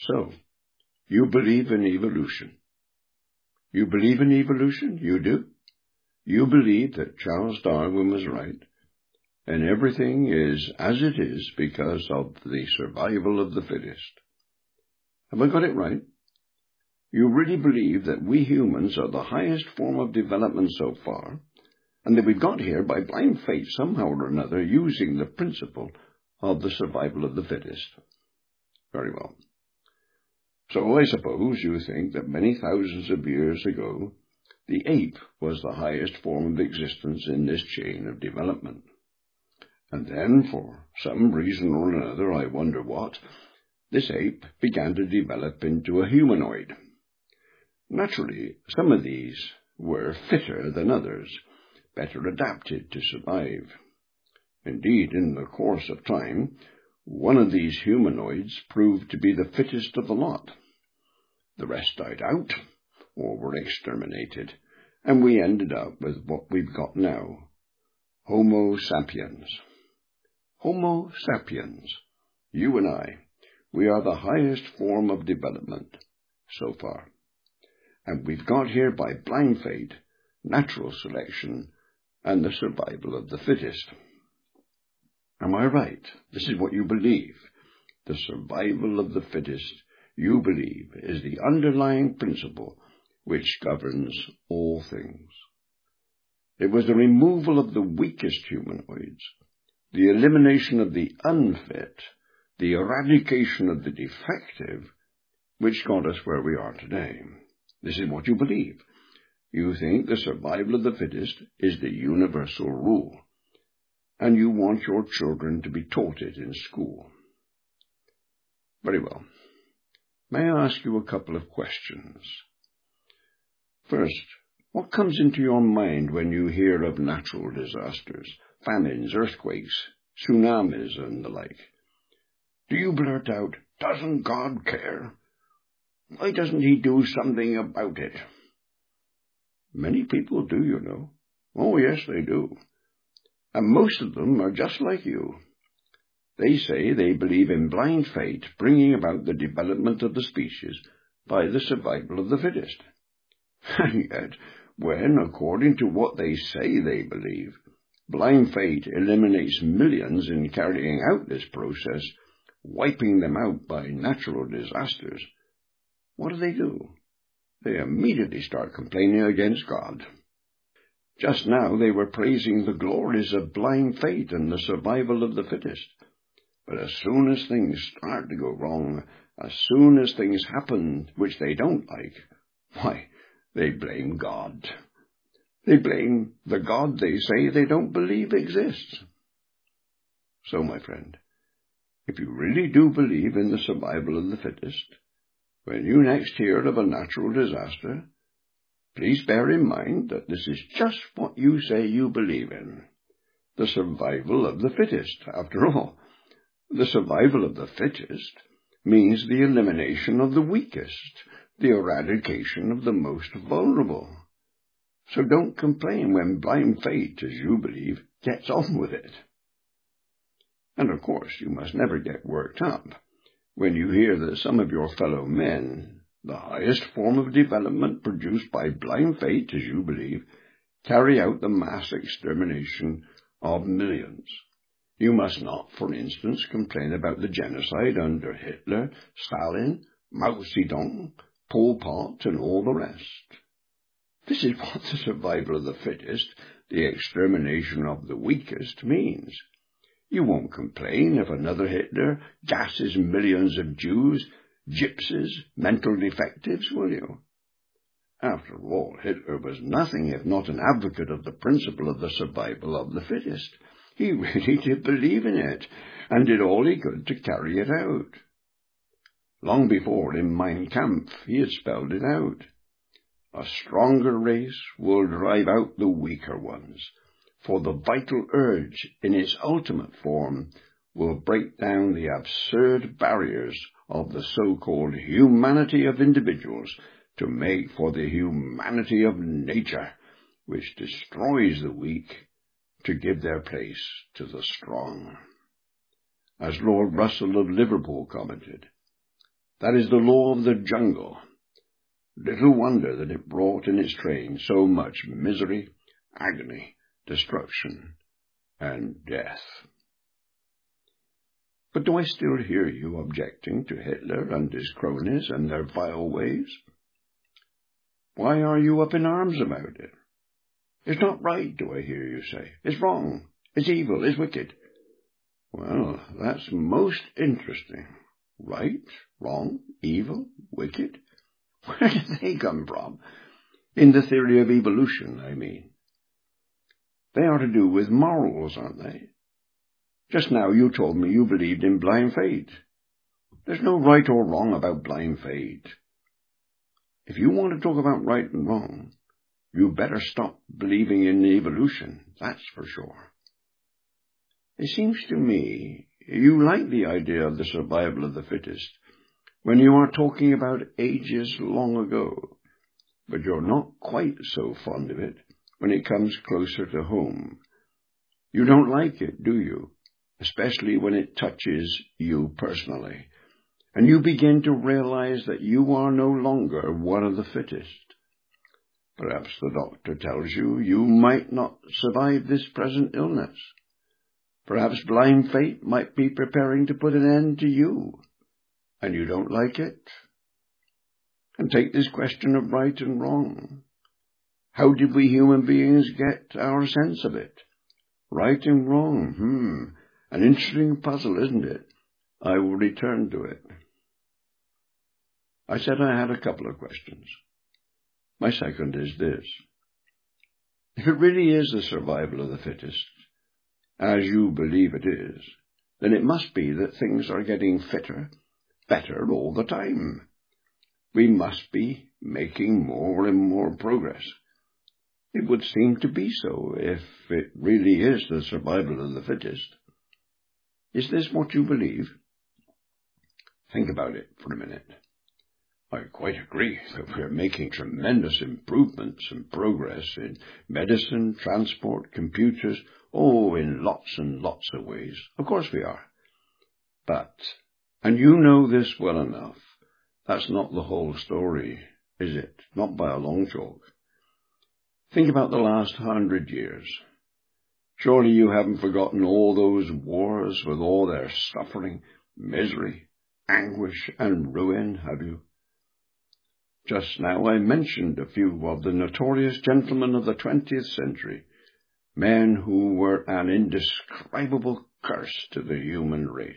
So, you believe in evolution. You believe in evolution? You do? You believe that Charles Darwin was right, and everything is as it is because of the survival of the fittest. Have I got it right? You really believe that we humans are the highest form of development so far, and that we've got here by blind fate somehow or another using the principle of the survival of the fittest. Very well. So I suppose you think that many thousands of years ago, the ape was the highest form of existence in this chain of development. And then, for some reason or another, I wonder what, this ape began to develop into a humanoid. Naturally, some of these were fitter than others, better adapted to survive. Indeed, in the course of time, one of these humanoids proved to be the fittest of the lot. The rest died out, or were exterminated, and we ended up with what we've got now, Homo sapiens. Homo sapiens, you and I, we are the highest form of development so far. And we've got here by blind fate, natural selection, and the survival of the fittest. Am I right? This is what you believe. The survival of the fittest, you believe, is the underlying principle which governs all things. It was the removal of the weakest humanoids, the elimination of the unfit, the eradication of the defective, which got us where we are today. This is what you believe. You think the survival of the fittest is the universal rule, and you want your children to be taught it in school. Very well. May I ask you a couple of questions? First, what comes into your mind when you hear of natural disasters, famines, earthquakes, tsunamis, and the like? Do you blurt out, "Doesn't God care? Why doesn't he do something about it?" Many people do, you know. Oh, yes, they do. And most of them are just like you. They say they believe in blind fate bringing about the development of the species by the survival of the fittest. And yet, when, according to what they say they believe, blind fate eliminates millions in carrying out this process, wiping them out by natural disasters, what do? They immediately start complaining against God. Just now they were praising the glories of blind fate and the survival of the fittest. But as soon as things start to go wrong, as soon as things happen which they don't like, why, they blame God. They blame the God they say they don't believe exists. So, my friend, if you really do believe in the survival of the fittest, when you next hear of a natural disaster, please bear in mind that this is just what you say you believe in. The survival of the fittest, after all. The survival of the fittest means the elimination of the weakest, the eradication of the most vulnerable. So don't complain when blind fate, as you believe, gets on with it. And of course, you must never get worked up when you hear that some of your fellow men, the highest form of development produced by blind fate, as you believe, carry out the mass extermination of millions. You must not, for instance, complain about the genocide under Hitler, Stalin, Mao Zedong, Pol Pot, and all the rest. This is what the survival of the fittest, the extermination of the weakest, means. You won't complain if another Hitler gasses millions of Jews, gypsies, mental defectives, will you? After all, Hitler was nothing if not an advocate of the principle of the survival of the fittest. He really did believe in it, and did all he could to carry it out. Long before, in Mein Kampf, he had spelled it out. A stronger race will drive out the weaker ones, for the vital urge in its ultimate form will break down the absurd barriers of the so-called humanity of individuals to make for the humanity of nature, which destroys the weak to give their place to the strong. As Lord Russell of Liverpool commented, That is the law of the jungle. Little wonder that it brought in its train so much misery, agony, destruction, and death. But do I still hear you objecting to Hitler and his cronies and their vile ways? Why are you up in arms about it? It's not right, do I hear you say. It's wrong. It's evil. It's wicked. Well, that's most interesting. Right, wrong, evil, wicked? Where did they come from? In the theory of evolution, I mean. They are to do with morals, aren't they? Just now you told me you believed in blind fate. There's no right or wrong about blind fate. If you want to talk about right and wrong, you better stop believing in evolution, that's for sure. It seems to me you like the idea of the survival of the fittest when you are talking about ages long ago, but you're not quite so fond of it when it comes closer to home. You don't like it, do you? Especially when it touches you personally, and you begin to realize that you are no longer one of the fittest. Perhaps the doctor tells you you might not survive this present illness. Perhaps blind fate might be preparing to put an end to you, and you don't like it. And take this question of right and wrong. How did we human beings get our sense of it? Right and wrong, an interesting puzzle, isn't it? I will return to it. I said I had a couple of questions. My second is this. If it really is the survival of the fittest, as you believe it is, then it must be that things are getting fitter, better all the time. We must be making more and more progress. It would seem to be so if it really is the survival of the fittest. Is this what you believe? Think about it for a minute. I quite agree that we are making tremendous improvements and progress in medicine, transport, computers, in lots and lots of ways. Of course we are. But, and you know this well enough, that's not the whole story, is it? Not by a long chalk. Think about the last 100 years. Surely you haven't forgotten all those wars with all their suffering, misery, anguish, and ruin, have you? Just now I mentioned a few of the notorious gentlemen of the 20th century, men who were an indescribable curse to the human race.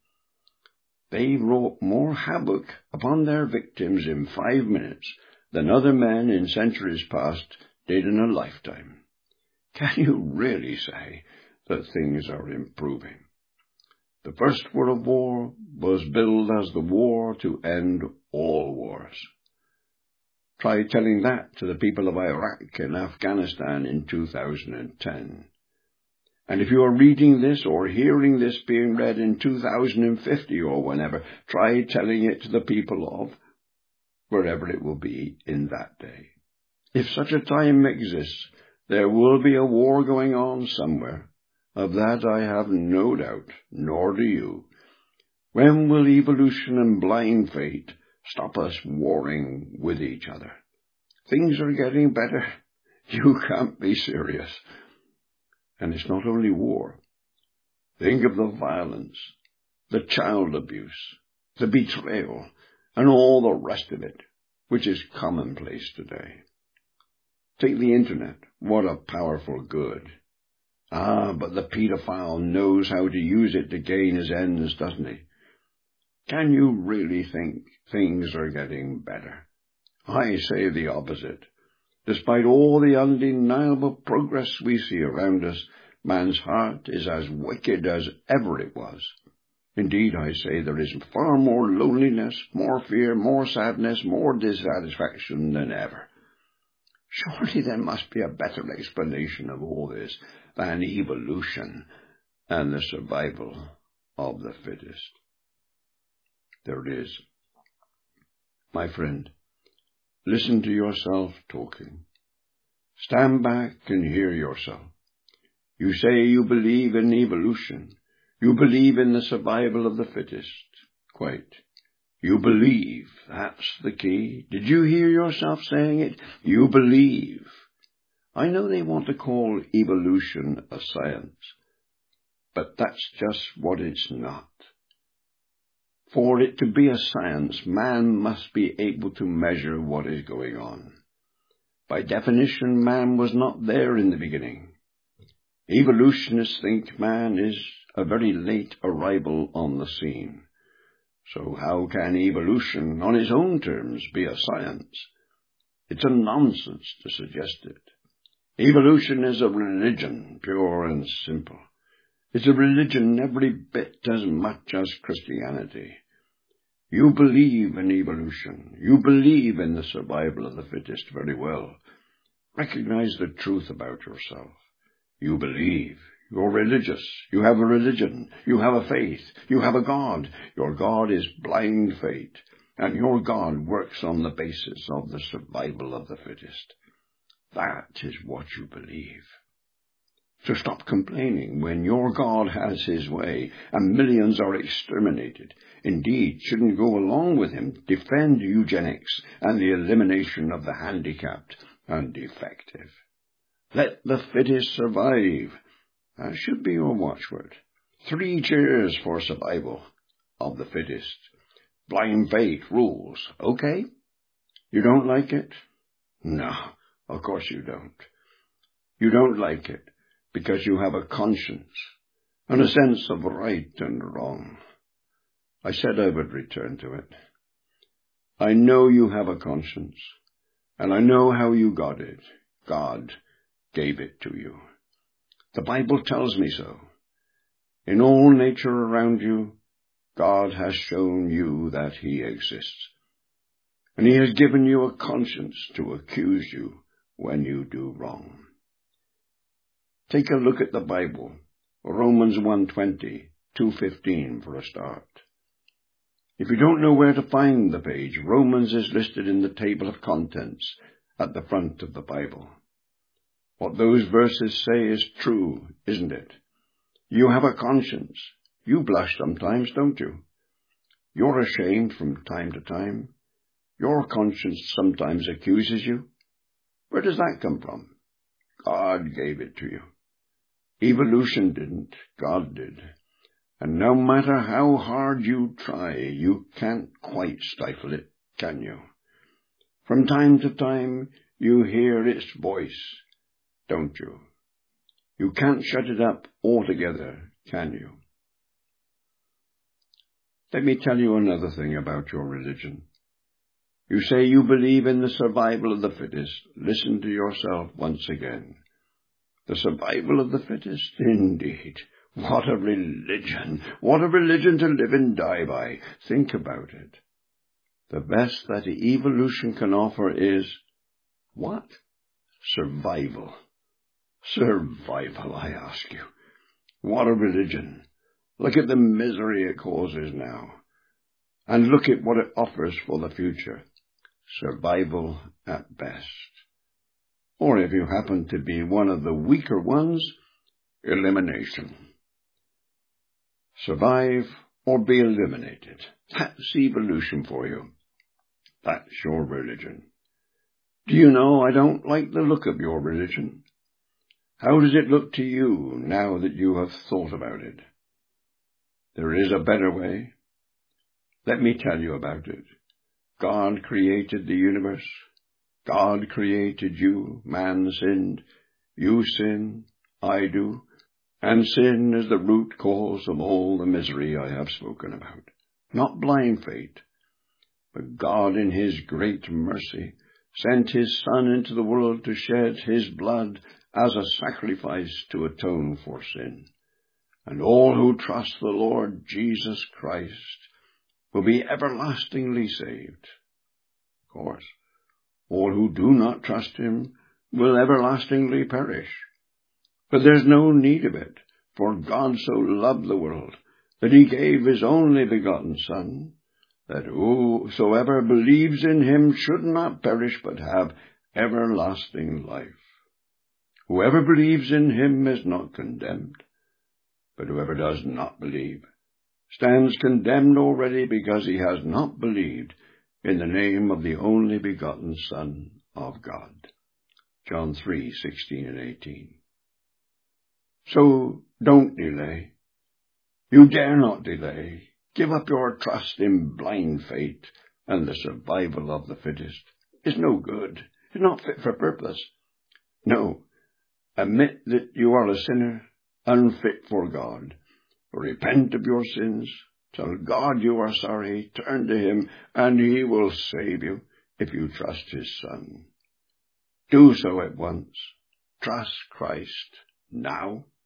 They wrought more havoc upon their victims in 5 minutes than other men in centuries past did in a lifetime. Can you really say that things are improving? The First World War was billed as the war to end all wars. Try telling that to the people of Iraq and Afghanistan in 2010. And if you are reading this or hearing this being read in 2050 or whenever, try telling it to the people of wherever it will be in that day. If such a time exists, there will be a war going on somewhere. Of that I have no doubt, nor do you. When will evolution and blind fate stop us warring with each other? Things are getting better. You can't be serious. And it's not only war. Think of the violence, the child abuse, the betrayal, and all the rest of it, which is commonplace today. Take the internet. What a powerful good. But the pedophile knows how to use it to gain his ends, doesn't he? Can you really think things are getting better? I say the opposite. Despite all the undeniable progress we see around us, man's heart is as wicked as ever it was. Indeed, I say there is far more loneliness, more fear, more sadness, more dissatisfaction than ever. Surely there must be a better explanation of all this than evolution and the survival of the fittest. There it is. My friend, listen to yourself talking. Stand back and hear yourself. You say you believe in evolution. You believe in the survival of the fittest. Quite. You believe. That's the key. Did you hear yourself saying it? You believe. I know they want to call evolution a science, but that's just what it's not. For it to be a science, man must be able to measure what is going on. By definition, man was not there in the beginning. Evolutionists think man is a very late arrival on the scene. So how can evolution, on its own terms, be a science? It's a nonsense to suggest it. Evolution is a religion, pure and simple. It's a religion every bit as much as Christianity. You believe in evolution. You believe in the survival of the fittest very well. Recognize the truth about yourself. You believe. You're religious. You have a religion. You have a faith. You have a God. Your God is blind faith, and your God works on the basis of the survival of the fittest. That is what you believe. So stop complaining when your God has his way and millions are exterminated. Indeed, shouldn't go along with him. Defend eugenics and the elimination of the handicapped and defective. Let the fittest survive. That should be your watchword. 3 cheers for survival of the fittest. Blind faith rules. Okay? You don't like it? No, of course you don't. You don't like it because you have a conscience and a sense of right and wrong. I said I would return to it. I know you have a conscience, and I know how you got it. God gave it to you. The Bible tells me so. In all nature around you, God has shown you that he exists, and he has given you a conscience to accuse you when you do wrong. Take a look at the Bible, Romans 1:20, 2:15 for a start. If you don't know where to find the page, Romans is listed in the table of contents at the front of the Bible. What those verses say is true, isn't it? You have a conscience. You blush sometimes, don't you? You're ashamed from time to time. Your conscience sometimes accuses you. Where does that come from? God gave it to you. Evolution didn't, God did. And no matter how hard you try, you can't quite stifle it, can you? From time to time, you hear its voice, don't you? You can't shut it up altogether, can you? Let me tell you another thing about your religion. You say you believe in the survival of the fittest. Listen to yourself once again. The survival of the fittest? Indeed. What a religion! What a religion to live and die by! Think about it. The best that evolution can offer is what? Survival. Survival, I ask you. What a religion. Look at the misery it causes now. And look at what it offers for the future. Survival at best. Or if you happen to be one of the weaker ones, elimination. Survive or be eliminated. That's evolution for you. That's your religion. Do you know I don't like the look of your religion? How does it look to you now that you have thought about it? There is a better way. Let me tell you about it. God created the universe. God created you. Man sinned. You sin. I do. And sin is the root cause of all the misery I have spoken about. Not blind faith, but God in his great mercy sent his Son into the world to shed his blood as a sacrifice to atone for sin. And all who trust the Lord Jesus Christ will be everlastingly saved. Of course, all who do not trust him will everlastingly perish. But there's no need of it, for God so loved the world that he gave his only begotten Son, that whosoever believes in him should not perish but have everlasting life. Whoever believes in him is not condemned, but whoever does not believe stands condemned already because he has not believed in the name of the only begotten Son of God. John 3:16 and 18. So don't delay. You dare not delay. Give up your trust in blind faith and the survival of the fittest. It's no good. It's not fit for purpose. No. Admit that you are a sinner, unfit for God. Repent of your sins. Tell God you are sorry. Turn to him, and he will save you if you trust his Son. Do so at once. Trust Christ now.